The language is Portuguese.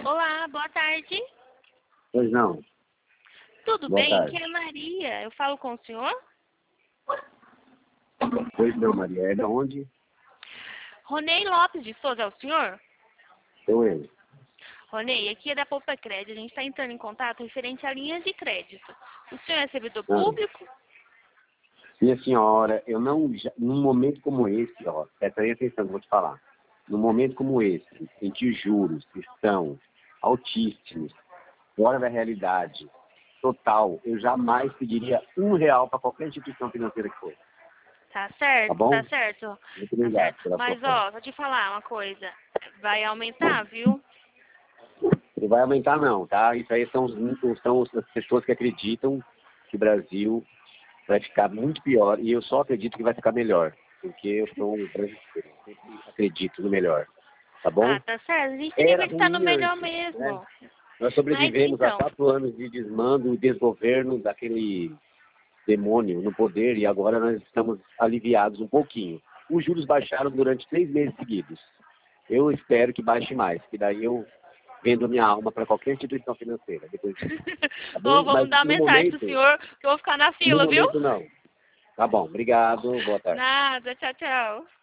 Olá, boa tarde. Pois não. Tudo Boa bem? tarde. Aqui é Maria. Eu falo com o senhor? Pois não, Maria. É de onde? Ronei Lopes de Souza, é o senhor? Sou eu. Ronei, aqui é da Poupa Crédito. A gente está entrando em contato referente a linhas de crédito. O senhor é servidor público? Minha senhora, eu não... Num momento como esse, ó, presta aí atenção que eu vou te falar. Num momento como esse, em que os juros estão altíssimos, fora da realidade total, eu jamais pediria R$ 1 para qualquer instituição financeira que for. Tá certo, Tá bom? tá certo. Muito Tá obrigado certo. pela Mas, sua. vou te falar uma coisa. Vai aumentar, viu? Não vai aumentar não, tá? Isso aí são as pessoas que acreditam que o Brasil vai ficar muito pior e eu só acredito que vai ficar melhor, porque eu sou um brasileiro, eu sempre acredito no melhor, tá bom? Ah, tá certo. A gente tem que Era acreditar no ruim melhor antes, né? mesmo. Nós Mas, sobrevivemos a então, 4 anos de desmando e desgoverno daquele demônio no poder e agora nós estamos aliviados um pouquinho. Os juros baixaram durante 3 meses seguidos. Eu espero que baixe mais, que daí eu vendo a minha alma para qualquer instituição financeira depois disso, tá bom? vou Mas mandar uma mensagem pro senhor que eu vou ficar na no fila, viu? momento não. Tá bom, obrigado, boa tarde. Nada, tchau, tchau.